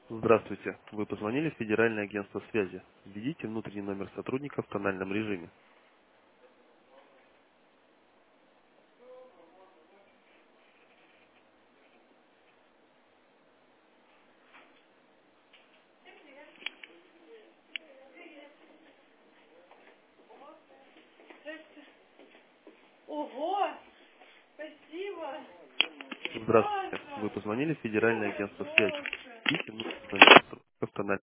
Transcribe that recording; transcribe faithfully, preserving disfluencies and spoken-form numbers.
Здравствуйте. Вы позвонили в Федеральное агентство связи. Введите внутренний номер сотрудника в тональном режиме. Ого! Спасибо! Здравствуйте. Саша! Вы позвонили в Федеральное Ой, агентство связи. Боже! Введите внутренний номер сотрудника в тональном